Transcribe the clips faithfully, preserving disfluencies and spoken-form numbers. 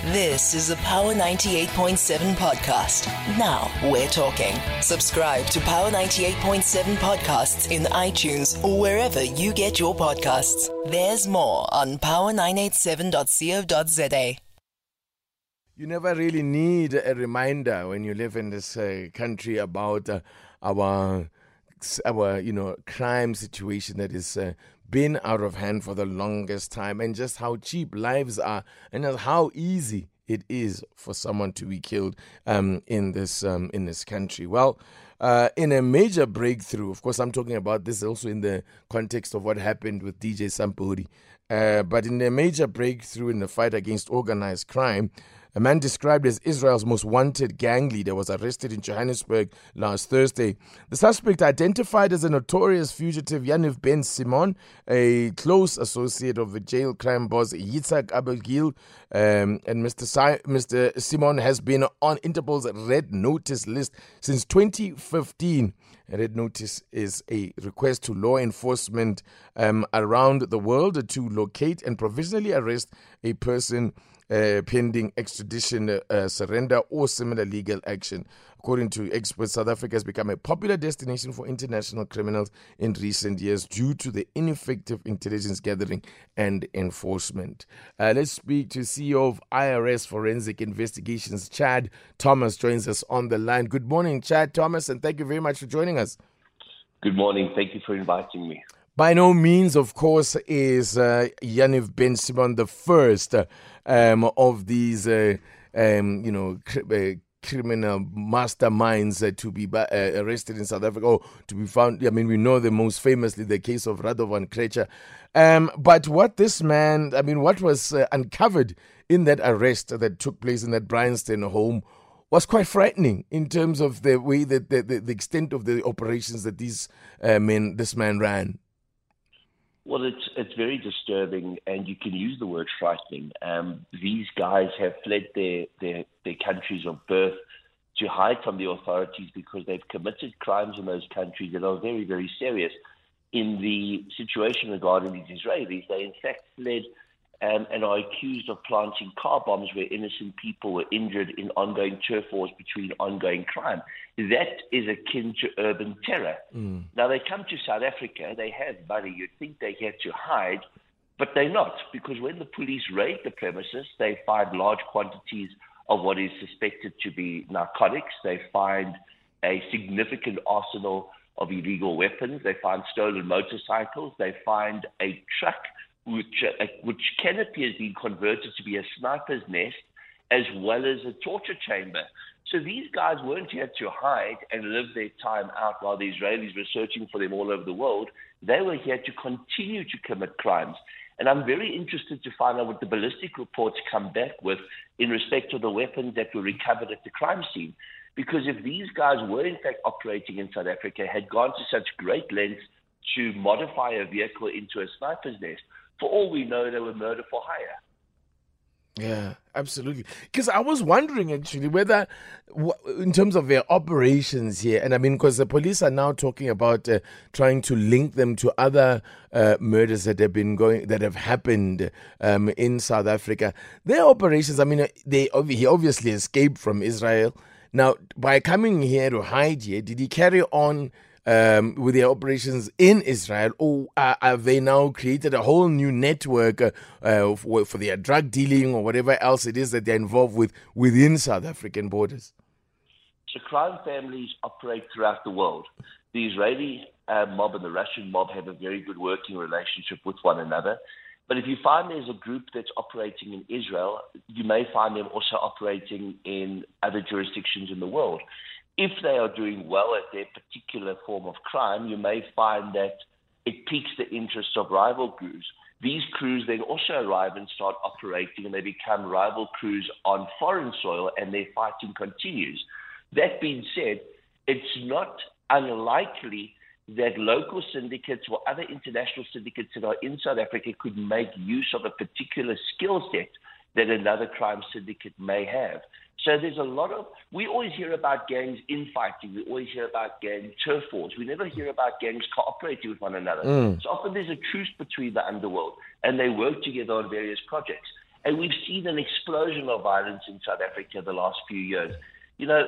This is a Power ninety-eight point seven podcast. Now we're talking. Subscribe to Power ninety-eight point seven podcasts in iTunes or wherever you get your podcasts. There's more on power nine eight seven dot co dot za. You never really need a reminder when you live in this uh, country about uh, our, our, you know, crime situation that is uh, been out of hand for the longest time, and just how cheap lives are, and how easy it is for someone to be killed um, in this um, in this country. Well, uh, in a major breakthrough, of course, I'm talking about this also in the context of what happened with D J Sampuri, uh, but in a major breakthrough in the fight against organized crime, a man described as Israel's most wanted gang leader was arrested in Johannesburg last Thursday. The suspect, identified as a notorious fugitive Yaniv Ben Simon, a close associate of the jail crime boss Yitzhak Abelgil, um, and Mister Si- Mister Simon has been on Interpol's Red Notice list since twenty fifteen. A Red Notice is a request to law enforcement um, around the world to locate and provisionally arrest a person Uh, pending extradition, uh, surrender, or similar legal action. According to experts, South Africa has become a popular destination for international criminals in recent years due to the ineffective intelligence gathering and enforcement. Uh, let's speak to C E O of I R S Forensic Investigations, Chad Thomas, joins us on the line. Good morning, Chad Thomas, and thank you very much for joining us. Good morning. Thank you for inviting me. By no means, of course, is uh, Yaniv Ben Simon the first uh, um, of these, uh, um, you know, cr- uh, criminal masterminds uh, to be uh, arrested in South Africa, or to be found. I mean, we know the most famously the case of Radovan Krejcir. Um, but what this man, I mean, what was uh, uncovered in that arrest that took place in that Bryanston home was quite frightening in terms of the way that the, the, the extent of the operations that these uh, men, this man ran. Well, it's it's very disturbing, and you can use the word frightening. Um, these guys have fled their, their, their countries of birth to hide from the authorities because they've committed crimes in those countries that are very, very serious. In the situation regarding these Israelis, they in fact fled um, and are accused of planting car bombs where innocent people were injured in ongoing turf wars between ongoing crime. That is akin to urban terror. Mm. Now, they come to South Africa, they have money, you'd think they had to hide, but they're not, because when the police raid the premises, they find large quantities of what is suspected to be narcotics. They find a significant arsenal of illegal weapons. They find stolen motorcycles. They find a truck which, uh, which can appear has been converted to be a sniper's nest, as well as a torture chamber. So these guys weren't here to hide and live their time out while the Israelis were searching for them all over the world. They were here to continue to commit crimes. And I'm very interested to find out what the ballistic reports come back with in respect to the weapons that were recovered at the crime scene. Because if these guys were in fact operating in South Africa, had gone to such great lengths to modify a vehicle into a sniper's nest, for all we know, they were murder for hire. Yeah, absolutely. Because I was wondering actually whether, in terms of their operations here, and I mean, because the police are now talking about uh, trying to link them to other uh, murders that have been going, that have happened um, in South Africa. Their operations, I mean, they he obviously escaped from Israel. Now, by coming here to hide here, did he carry on Um, with their operations in Israel, or uh, have they now created a whole new network uh, uh, for, for their drug dealing or whatever else it is that they're involved with within South African borders? So crime families operate throughout the world. The Israeli uh, mob and the Russian mob have a very good working relationship with one another. But if you find there's a group that's operating in Israel, you may find them also operating in other jurisdictions in the world. If they are doing well at their particular form of crime, you may find that it piques the interest of rival crews. These crews then also arrive and start operating, and they become rival crews on foreign soil, and their fighting continues. That being said, it's not unlikely that local syndicates or other international syndicates that are in South Africa could make use of a particular skill set that another crime syndicate may have. So there's a lot of, we always hear about gangs infighting. We always hear about gang turf wars. We never hear about gangs cooperating with one another. Mm. So often there's a truce between the underworld, and they work together on various projects. And we've seen an explosion of violence in South Africa the last few years. You know,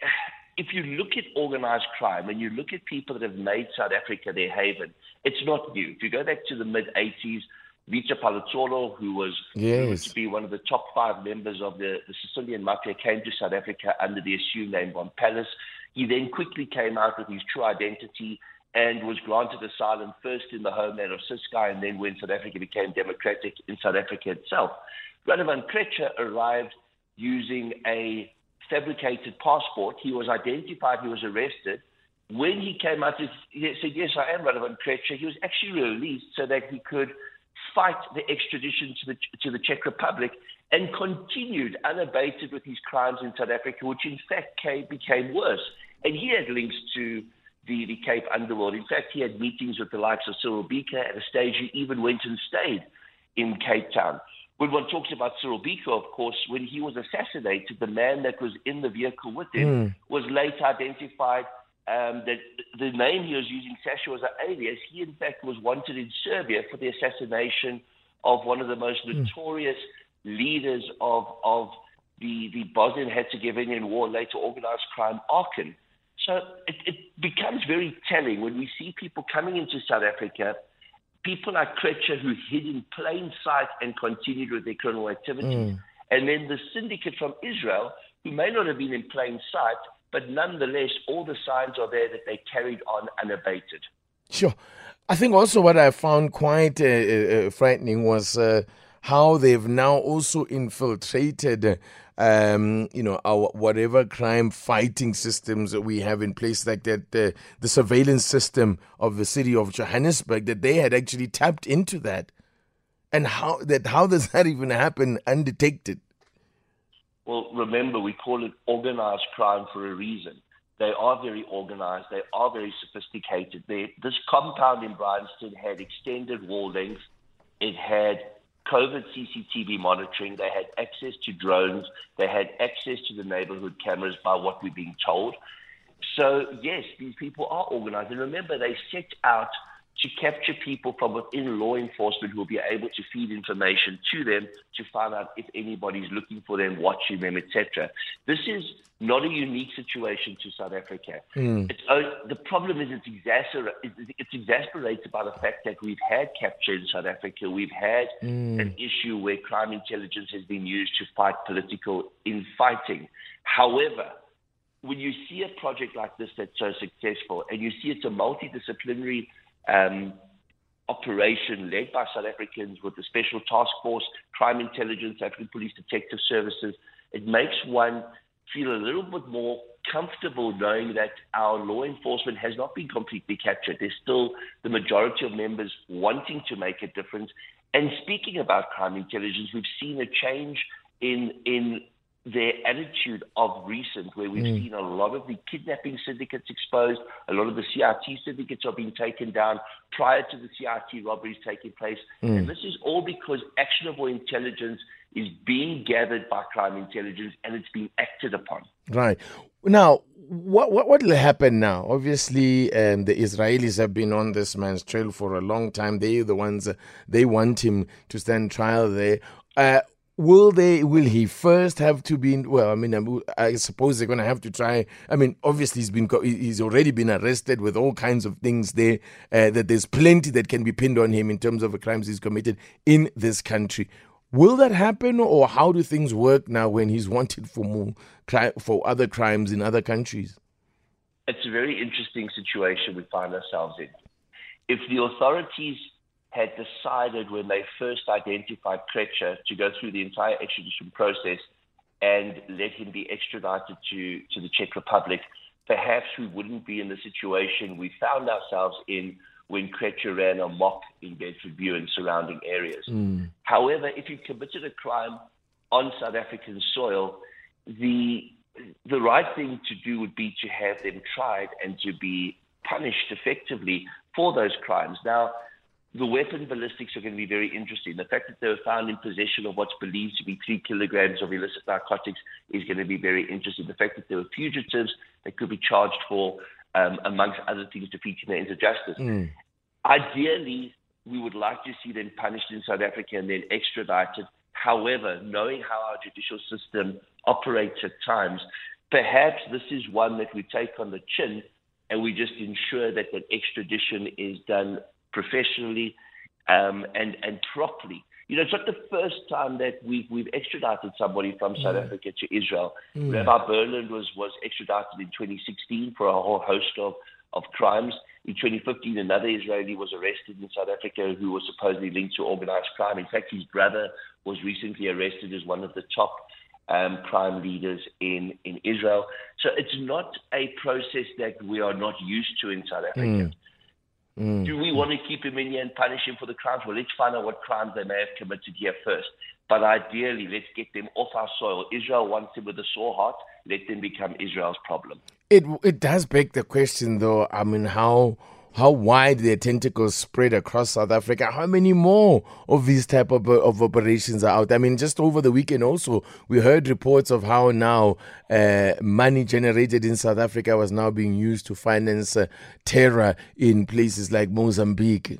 if you look at organized crime and you look at people that have made South Africa their haven, it's not new. If you go back to the mid-eighties, Vito Palazzolo, who was yes. to be one of the top five members of the, the Sicilian Mafia, came to South Africa under the assumed name Von Palace. He then quickly came out with his true identity and was granted asylum first in the homeland of Ciskei, and then when South Africa became democratic in South Africa itself. Radovan Krejcir arrived using a fabricated passport. He was identified, he was arrested. When he came out, he said, yes, I am Radovan Krejcir. He was actually released so that he could fight the extradition to the, to the Czech Republic and continued unabated with his crimes in South Africa, which in fact came, became worse. And he had links to the, the Cape underworld. In fact, he had meetings with the likes of Cyril Biko. At a stage, he even went and stayed in Cape Town. When one talks about Cyril Biko, of course, when he was assassinated, the man that was in the vehicle with him mm. was later identified um, that the name he was using, Sasha, was an alias. He, in fact, was wanted in Serbia for the assassination of one of the most mm. notorious leaders of, of the, the Bosnian-Herzegovinian war, later organized crime, Arkan. So it, it becomes very telling when we see people coming into South Africa, people like Krejcir who hid in plain sight and continued with their criminal activities. Mm. And then the syndicate from Israel, who may not have been in plain sight, but nonetheless, all the signs are there that they carried on unabated. Sure. I think also what I found quite uh, uh, frightening was uh, how they've now also infiltrated Um, you know, our whatever crime fighting systems that we have in place, like that, uh, the surveillance system of the city of Johannesburg, that they had actually tapped into that. And how that how does that even happen undetected? Well, remember, we call it organized crime for a reason. They are very organized. They are very sophisticated. They, this compound in Bryanston had extended wall length. It had COVID C C T V monitoring. They had access to drones. They had access to the neighborhood cameras by what we're being told. So, yes, these people are organized. And remember, they set out to capture people from within law enforcement who will be able to feed information to them to find out if anybody's looking for them, watching them, et cetera. This is not a unique situation to South Africa. Mm. It's, uh, the problem is it's, exacer- it's exasperated by the fact that we've had capture in South Africa. We've had mm. an issue where crime intelligence has been used to fight political infighting. However, when you see a project like this that's so successful and you see it's a multidisciplinary Um, operation led by South Africans with the Special Task Force, Crime Intelligence, African Police Detective Services, it makes one feel a little bit more comfortable knowing that our law enforcement has not been completely captured. There's still the majority of members wanting to make a difference. And speaking about crime intelligence, we've seen a change in in their attitude of recent, where we've mm. seen a lot of the kidnapping syndicates exposed, a lot of the C I T syndicates are being taken down prior to the C I T robberies taking place. Mm. And this is all because actionable intelligence is being gathered by crime intelligence and it's being acted upon. Right. Now, what what what will happen now? Obviously, um, the Israelis have been on this man's trail for a long time. They're the ones, uh, they want him to stand trial there. Uh, Will they? Will he first have to be? Well, I mean, I suppose they're going to have to try. I mean, obviously, he's been he's already been arrested with all kinds of things there. Uh, that there's plenty that can be pinned on him in terms of the crimes he's committed in this country. Will that happen, or how do things work now when he's wanted for more for other crimes in other countries? It's a very interesting situation we find ourselves in. If the authorities had decided when they first identified Krejcir to go through the entire extradition process and let him be extradited to, to the Czech Republic, perhaps we wouldn't be in the situation we found ourselves in when Krejcir ran amok in Bedfordview and surrounding areas. Mm. However, if you committed a crime on South African soil, the the right thing to do would be to have them tried and to be punished effectively for those crimes. Now, the weapon ballistics are going to be very interesting. The fact that they were found in possession of what's believed to be three kilograms of illicit narcotics is going to be very interesting. The fact that they were fugitives that could be charged for, um, amongst other things, defeating the ends of justice. Mm. Ideally, we would like to see them punished in South Africa and then extradited. However, knowing how our judicial system operates at times, perhaps this is one that we take on the chin and we just ensure that that extradition is done professionally um, and, and properly. You know, it's not the first time that we've, we've extradited somebody from South mm. Africa to Israel. Mm. Rabbi Berland was, was extradited in twenty sixteen for a whole host of, of crimes. In twenty fifteen, another Israeli was arrested in South Africa who was supposedly linked to organized crime. In fact, his brother was recently arrested as one of the top um, crime leaders in, in Israel. So it's not a process that we are not used to in South Africa. Mm. Mm. Do we want to keep him in here and punish him for the crimes? Well, let's find out what crimes they may have committed here first. But ideally, let's get them off our soil. Israel wants them with a sore heart. Let them become Israel's problem. It it does beg the question, though. I mean, how how wide their tentacles spread across South Africa? How many more of these type of of operations are out? I mean, just over the weekend, also we heard reports of how now uh, money generated in South Africa was now being used to finance uh, terror in places like Mozambique.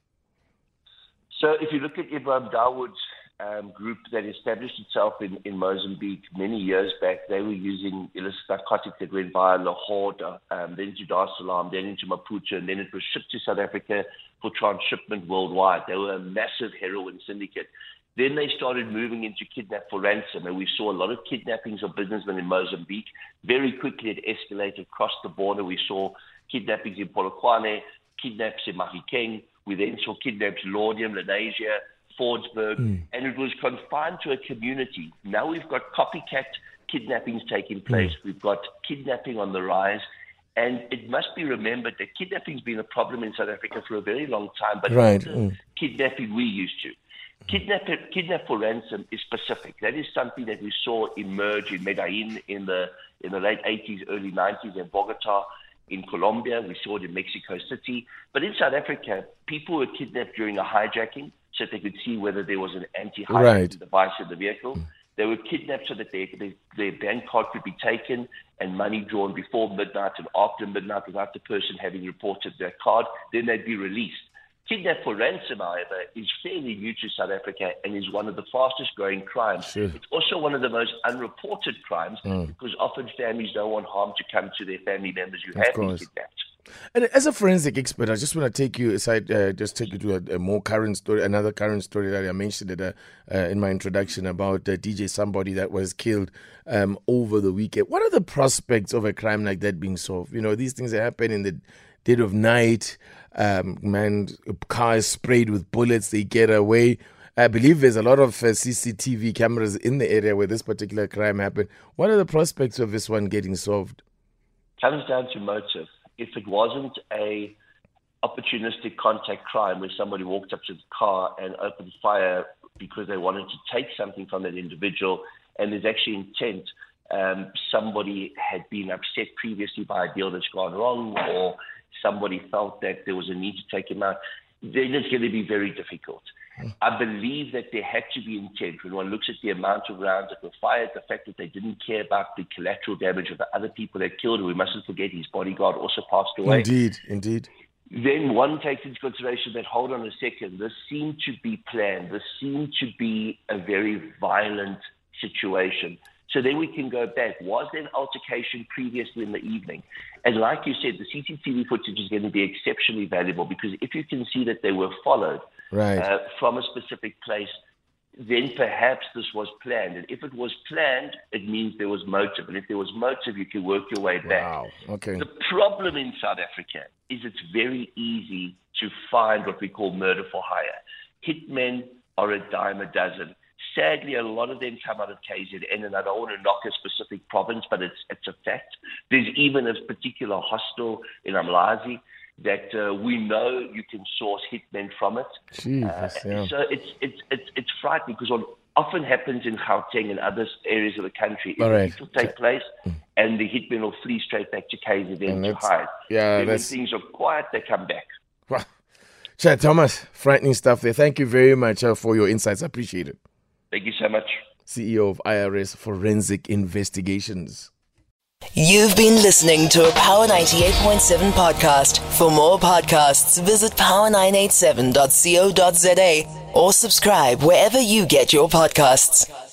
So, if you look at Ibrahim Dawood's Um, group that established itself in, in Mozambique many years back, they were using illicit narcotics that went via Lahore, um, then to Dar es Salaam, then into Maputo, and then it was shipped to South Africa for transshipment worldwide. They were a massive heroin syndicate. Then they started moving into kidnap for ransom, and we saw a lot of kidnappings of businessmen in Mozambique. Very quickly it escalated across the border. We saw kidnappings in Polokwane, kidnaps in Mahikeng. We then saw kidnaps in Laudium, Lenasia, Fordsburg, mm. and it was confined to a community. Now we've got copycat kidnappings taking place. Mm. We've got kidnapping on the rise. And it must be remembered that kidnapping's been a problem in South Africa for a very long time, but right. not the mm. kidnapping we used to. Kidnap, kidnap for ransom is specific. That is something that we saw emerge in Medellin in the in the late eighties, early nineties, in Bogota, in Colombia. We saw it in Mexico City. But in South Africa, people were kidnapped during a hijacking, so that they could see whether there was an anti-hijacking right. device in the vehicle. Mm. They were kidnapped so that they, they, their bank card could be taken and money drawn before midnight and after midnight without the person having reported their card. Then they'd be released. Kidnap for ransom, however, is fairly new to South Africa and is one of the fastest growing crimes. Sure. It's also one of the most unreported crimes mm. because often families don't want harm to come to their family members who of have course. been kidnapped. And as a forensic expert, I just want to take you aside, uh, just take you to a, a more current story, another current story that I mentioned it, uh, uh, in my introduction about uh, D J Somebody that was killed um, over the weekend. What are the prospects of a crime like that being solved? You know, these things that happen in the dead of night, um, man, cars sprayed with bullets, they get away. I believe there's a lot of uh, C C T V cameras in the area where this particular crime happened. What are the prospects of this one getting solved? Comes down to motive. If it wasn't a opportunistic contact crime where somebody walked up to the car and opened fire because they wanted to take something from that individual and there's actually intent, um, somebody had been upset previously by a deal that's gone wrong or somebody felt that there was a need to take him out, then it's going to be very difficult. I believe that there had to be intent. When one looks at the amount of rounds that were fired, the fact that they didn't care about the collateral damage of the other people that killed him, we mustn't forget his bodyguard also passed away. Indeed, indeed. Then one takes into consideration that, hold on a second, this seemed to be planned. This seemed to be a very violent situation. So then we can go back. Was there an altercation previously in the evening? And like you said, the C C T V footage is going to be exceptionally valuable because if you can see that they were followed right. uh, from a specific place, then perhaps this was planned. And if it was planned, it means there was motive. And if there was motive, you can work your way back. Wow. Okay. The problem in South Africa is it's very easy to find what we call murder for hire. Hitmen are a dime a dozen. Sadly, a lot of them come out of K Z N, and I don't want to knock a specific province, but it's it's a fact. There's even a particular hostel in Umlazi that uh, we know you can source hitmen from it. Jesus, uh, yeah. So it's it's it's it's frightening because what often happens in Gauteng and other areas of the country is right. it will take place, and the hitmen will flee straight back to K Z N to hide. Yeah, then when things are quiet, they come back. Wow. Chad Thomas, frightening stuff there. Thank you very much uh, for your insights. I appreciate it. Thank you so much. C E O of I R S Forensic Investigations. You've been listening to a Power ninety-eight point seven podcast. For more podcasts, visit power nine eight seven dot co dot za or subscribe wherever you get your podcasts.